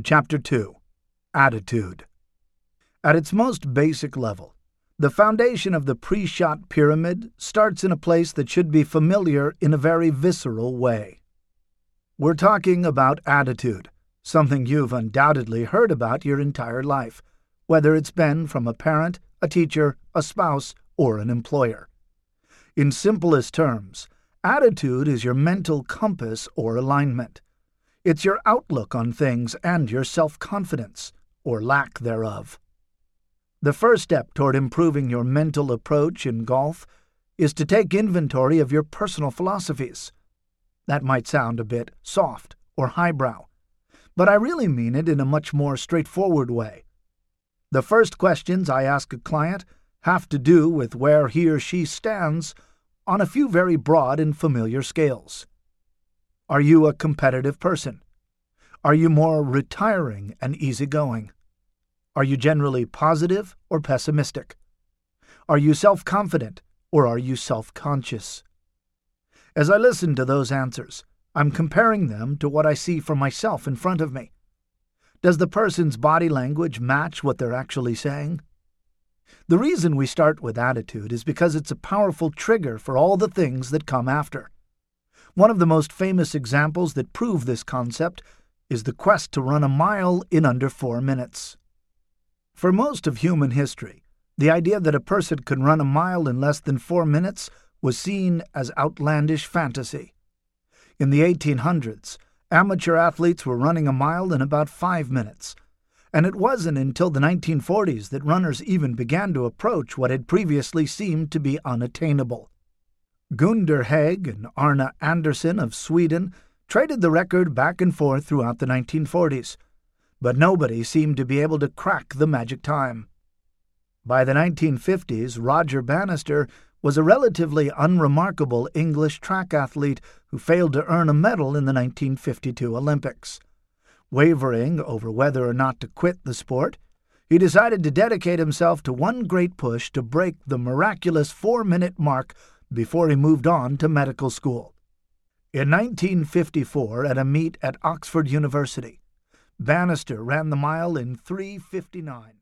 Chapter 2. Attitude. At its most basic level, the foundation of the pre-shot pyramid starts in a place that should be familiar in a very visceral way. We're talking about attitude, something you've undoubtedly heard about your entire life, whether it's been from a parent, a teacher, a spouse, or an employer. In simplest terms, attitude is your mental compass or alignment. It's your outlook on things and your self-confidence, or lack thereof. The first step toward improving your mental approach in golf is to take inventory of your personal philosophies. That might sound a bit soft or highbrow, but I really mean it in a much more straightforward way. The first questions I ask a client have to do with where he or she stands on a few very broad and familiar scales. Are you a competitive person? Are you more retiring and easygoing? Are you generally positive or pessimistic? Are you self-confident or are you self-conscious? As I listen to those answers, I'm comparing them to what I see for myself in front of me. Does the person's body language match what they're actually saying? The reason we start with attitude is because it's a powerful trigger for all the things that come after. One of the most famous examples that prove this concept is the quest to run a mile in under 4 minutes. For most of human history, the idea that a person could run a mile in less than 4 minutes was seen as outlandish fantasy. In the 1800s, amateur athletes were running a mile in about 5 minutes, and it wasn't until the 1940s that runners even began to approach what had previously seemed to be unattainable. Gunder Hägg and Arne Andersson of Sweden traded the record back and forth throughout the 1940s, but nobody seemed to be able to crack the magic time. By the 1950s, Roger Bannister was a relatively unremarkable English track athlete who failed to earn a medal in the 1952 Olympics. Wavering over whether or not to quit the sport, he decided to dedicate himself to one great push to break the miraculous 4-minute mark before he moved on to medical school. In 1954, at a meet at Oxford University, Bannister ran the mile in 3:59.